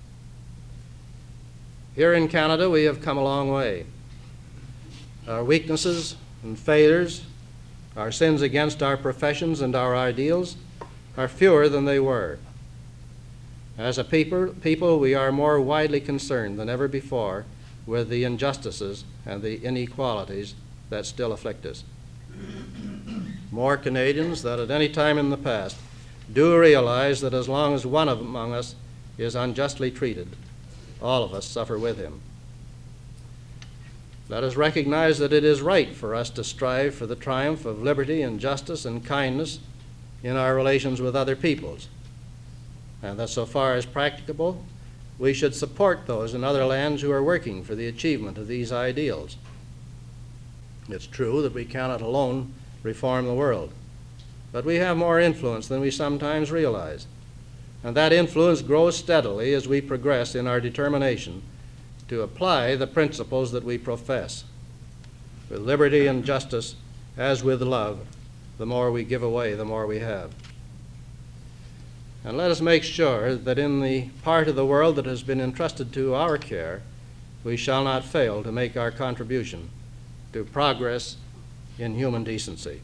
B: Here in Canada, we have come a long way. Our weaknesses and failures, our sins against our professions and our ideals, are fewer than they were. As a people, people, we are more widely concerned than ever before with the injustices and the inequalities that still afflict us. More Canadians than at any time in the past do realize that as long as one of among us is unjustly treated, all of us suffer with him. Let us recognize that it is right for us to strive for the triumph of liberty and justice and kindness in our relations with other peoples, and that so far as practicable, we should support those in other lands who are working for the achievement of these ideals. It's true that we cannot alone reform the world, but we have more influence than we sometimes realize, and that influence grows steadily as we progress in our determination to apply the principles that we profess. With liberty and justice, as with love, the more we give away, the more we have. And let us make sure that in the part of the world that has been entrusted to our care, we shall not fail to make our contribution to progress in human decency.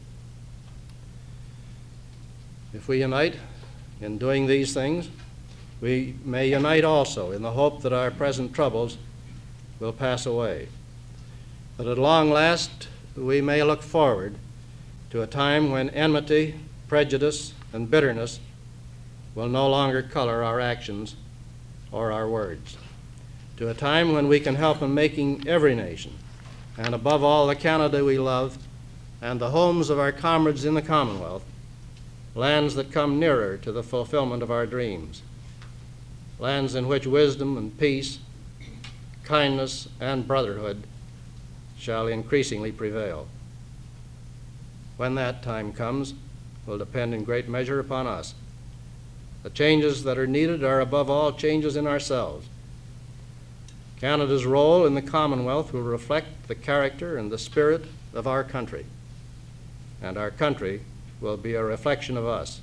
B: If we unite in doing these things, we may unite also in the hope that our present troubles will pass away, that at long last we may look forward to a time when enmity, prejudice, and bitterness will no longer color our actions or our words, to a time when we can help in making every nation, and above all the Canada we love, and the homes of our comrades in the Commonwealth, lands that come nearer to the fulfillment of our dreams, lands in which wisdom and peace, kindness and brotherhood shall increasingly prevail. When that time comes will depend in great measure upon us. The changes that are needed are above all changes in ourselves. Canada's role in the Commonwealth will reflect the character and the spirit of our country, and our country will be a reflection of us.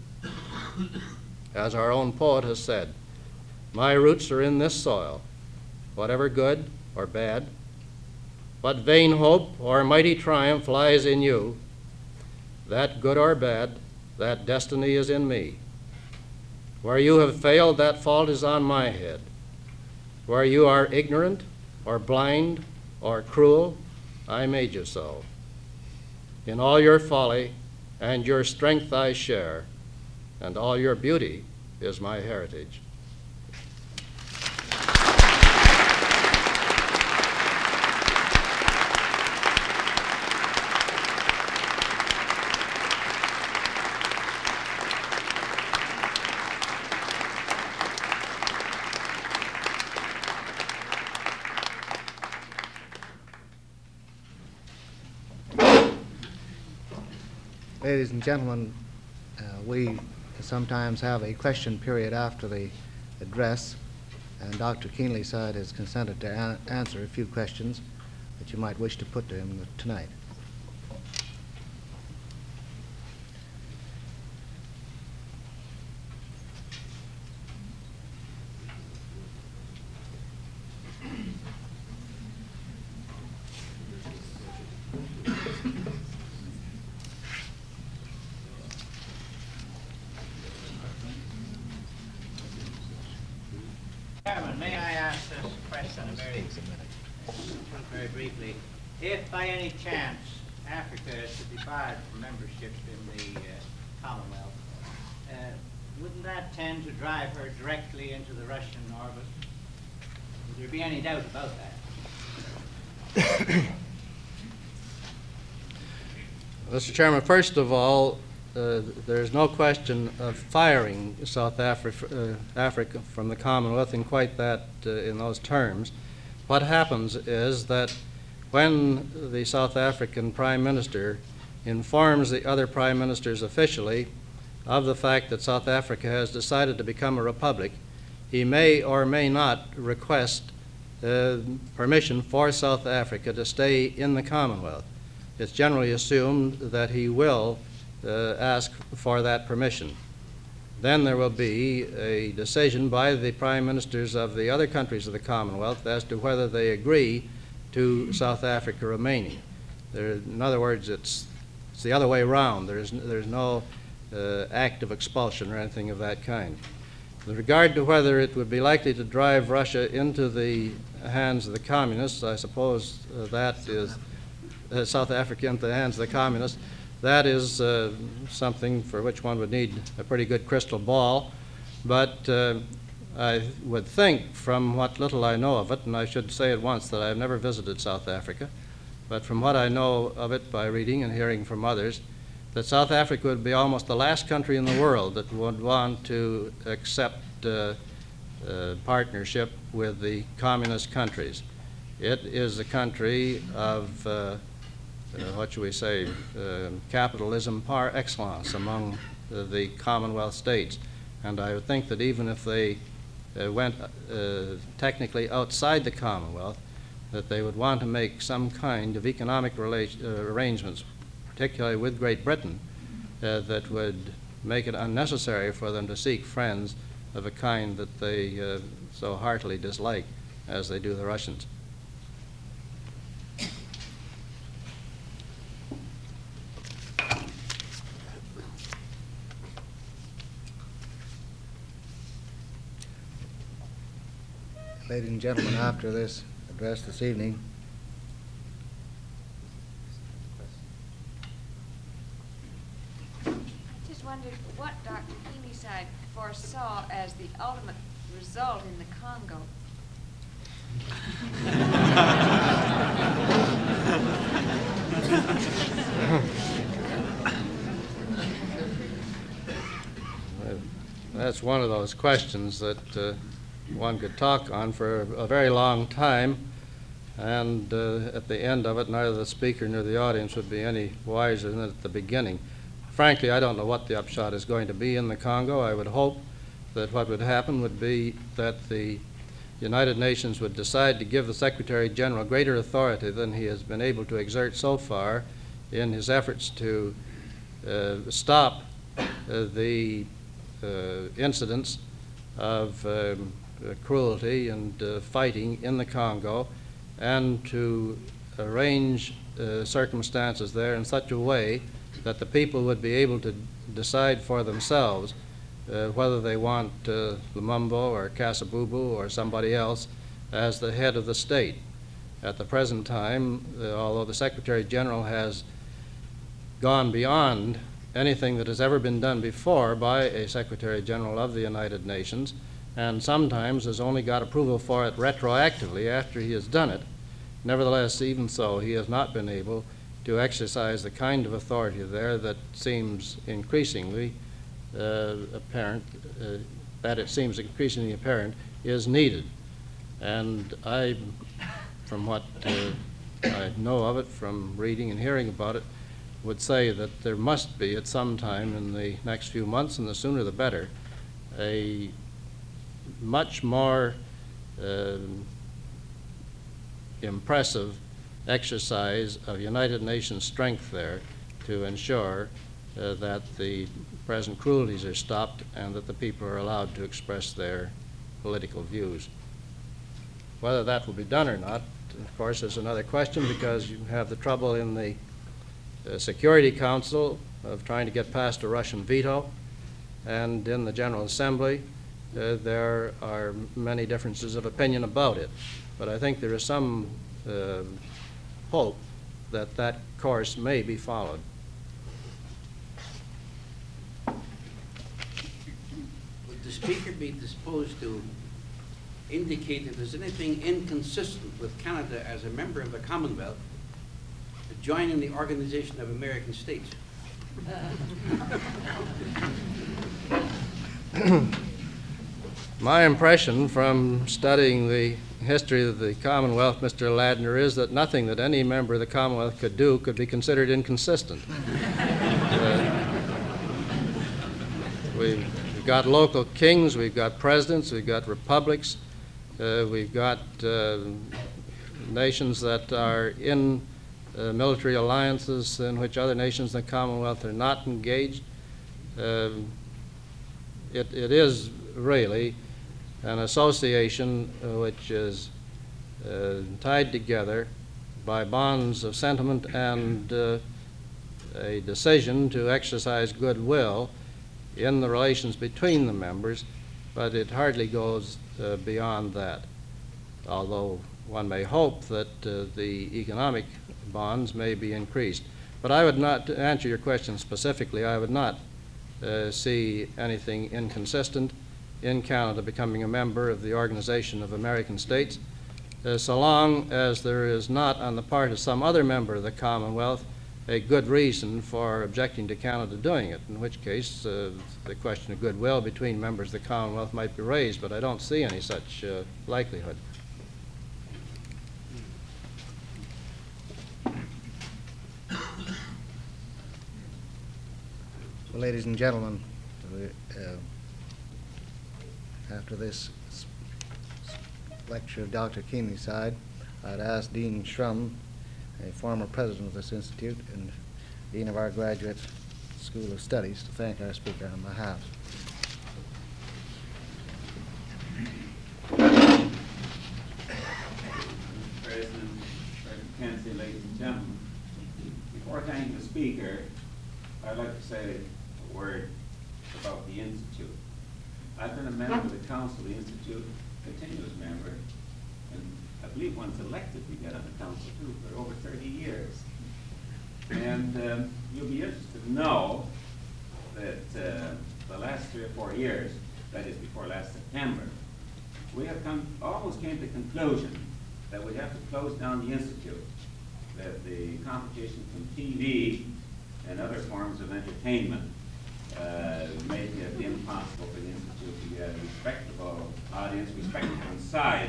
B: As our own poet has said, "My roots are in this soil, whatever good or bad, what vain hope or mighty triumph lies in you, that good or bad, that destiny is in me. Where you have failed, that fault is on my head. Where you are ignorant or blind or cruel, I made you so. In all your folly and your strength I share, and all your beauty is my heritage."
A: Ladies and gentlemen, uh, we sometimes have a question period after the address, and Doctor Keenlyside has consented to an- answer a few questions that you might wish to put to him tonight.
C: very, very briefly, if by any chance Africa is to be barred from membership in the uh, Commonwealth, uh, wouldn't that tend to drive her directly into the Russian orbit? Would there be any doubt about that?
B: Mister Chairman, first of all, uh, there's no question of firing South Afri- uh, Africa from the Commonwealth in quite that, uh, in those terms. What happens is that when the South African Prime Minister informs the other Prime Ministers officially of the fact that South Africa has decided to become a republic, he may or may not request uh, permission for South Africa to stay in the Commonwealth. It's generally assumed that he will uh, ask for that permission. Then there will be a decision by the prime ministers of the other countries of the Commonwealth as to whether they agree to South Africa remaining. There, in other words, it's, it's the other way around. There's, there's no uh, act of expulsion or anything of that kind. With regard to whether it would be likely to drive Russia into the hands of the communists, I suppose uh, that is uh, South Africa into the hands of the communists. That is uh, something for which one would need a pretty good crystal ball. But uh, I would think, from what little I know of it, and I should say at once that I've never visited South Africa, but from what I know of it by reading and hearing from others, that South Africa would be almost the last country in the world that would want to accept uh, uh, partnership with the communist countries. It is a country of, uh, uh, what should we say, uh, capitalism par excellence among uh, the Commonwealth states. And I would think that even if they uh, went uh, technically outside the Commonwealth, that they would want to make some kind of economic rela- uh, arrangements, particularly with Great Britain, uh, that would make it unnecessary for them to seek friends of a kind that they uh, so heartily dislike as they do the Russians.
A: Ladies and gentlemen, after this address this evening,
D: Just wondered what Doctor Heaviside foresaw as the ultimate result in the Congo.
B: That's one of those questions that uh, one could talk on for a very long time, and uh, at the end of it, neither the speaker nor the audience would be any wiser than at the beginning. Frankly, I don't know what the upshot is going to be in the Congo. I would hope that what would happen would be that the United Nations would decide to give the Secretary General greater authority than he has been able to exert so far in his efforts to uh, stop uh, the uh, incidents of um, uh, cruelty and uh, fighting in the Congo, and to arrange uh, circumstances there in such a way that the people would be able to decide for themselves uh, whether they want uh, Lumumba or Kasabubu or somebody else as the head of the state. At the present time, uh, although the Secretary General has gone beyond anything that has ever been done before by a Secretary General of the United Nations, and sometimes has only got approval for it retroactively after he has done it, nevertheless, even so, he has not been able to exercise the kind of authority there that seems increasingly uh, apparent, uh, that it seems increasingly apparent is needed. And I, from what uh, I know of it, from reading and hearing about it, would say that there must be at some time in the next few months, and the sooner the better, a much more uh, impressive exercise of United Nations strength there to ensure uh, that the present cruelties are stopped and that the people are allowed to express their political views. Whether that will be done or not, of course, is another question, because you have the trouble in the uh, Security Council of trying to get past a Russian veto, and in the General Assembly uh, there are many differences of opinion about it. but I think there is some uh, hope that that course may be followed.
E: Would the Speaker be disposed to indicate if there's anything inconsistent with Canada as a member of the Commonwealth joining the Organization of American States?
B: My impression from studying the history of the Commonwealth, Mister Ladner, is that nothing that any member of the Commonwealth could do could be considered inconsistent. uh, we've, we've got local kings, we've got presidents, we've got republics, uh, we've got uh, nations that are in uh, military alliances in which other nations in the Commonwealth are not engaged. Uh, it, it is really an association uh, which is uh, tied together by bonds of sentiment and uh, a decision to exercise goodwill in the relations between the members, but it hardly goes uh, beyond that, although one may hope that uh, the economic bonds may be increased. But I would not, to answer your question specifically, I would not uh, see anything inconsistent in Canada becoming a member of the Organization of American States, uh, so long as there is not on the part of some other member of the Commonwealth a good reason for objecting to Canada doing it, in which case uh, the question of goodwill between members of the Commonwealth might be raised, but I don't see any such uh, likelihood.
A: Well, ladies and gentlemen, we, uh, after this s- s- lecture of Doctor Keenlyside, I'd ask Dean Shrum, a former president of this institute and dean of our graduate school of studies, to thank our speaker on behalf.
F: President, President Kennedy, ladies and gentlemen, before thanking the speaker, I'd like to say a word about the Institute. I've been a member of the Council of the Institute, continuous member, and I believe once elected to get on the Council too, for over thirty years. And um, you'll be interested to know that uh, the last three or four years, that is before last September, we have come, almost came to the conclusion that we have to close down the Institute, that the competition from T V and other forms of entertainment uh, make it impossible for the Institute to get a respectable audience, respectable inside.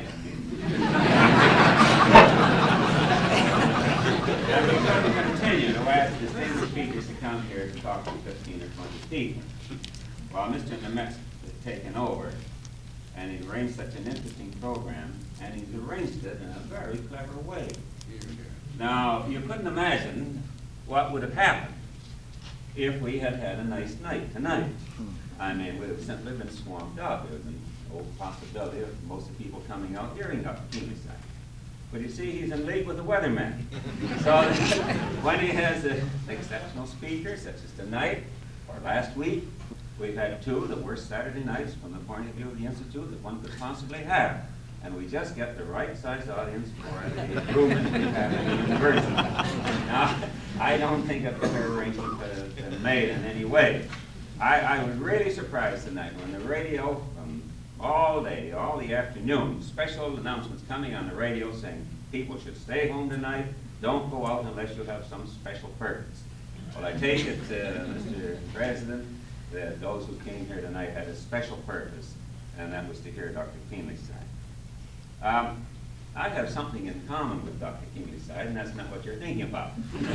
F: And we're going to continue to ask distinguished speakers to come here to talk to fifteen or twenty people. While Mister Nemetz has taken over, and he's arranged such an interesting program, and he's arranged it in a very clever way. Now, you couldn't imagine what would have happened if we had had a nice night tonight. I mean, we would have simply been swamped up. There was an old possibility of most of the people coming out hearing Doctor Keenlyside. But you see, he's in league with the weatherman. So when he has a, an exceptional speaker, such as tonight or last week, we've had two of the worst Saturday nights from the point of view of the Institute that one could possibly have. And we just get the right size audience for the improvement we have in the university. Now, I don't think a better arrangement could have been made in any way. I, I was really surprised tonight when the radio, from all day, all the afternoon, special announcements coming on the radio saying people should stay home tonight, don't go out unless you have some special purpose. Well, I take it, uh, Mister President, that those who came here tonight had a special purpose, and that was to hear Doctor Keenlyside. Um, I have something in common with Doctor Keenlyside, and that's not what you're thinking about.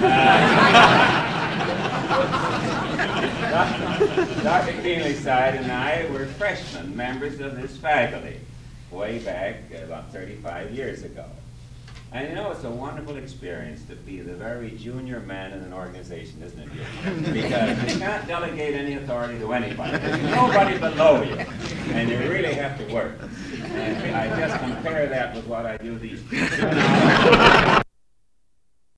F: Uh, Doctor Keenlyside and I were freshmen, members of this faculty, way back about thirty-five years ago. And you know, it's a wonderful experience to be the very junior man in an organization, isn't it? Because you can't delegate any authority to anybody. There's nobody below you, and you really have to work. And I just compare that with what I do these days.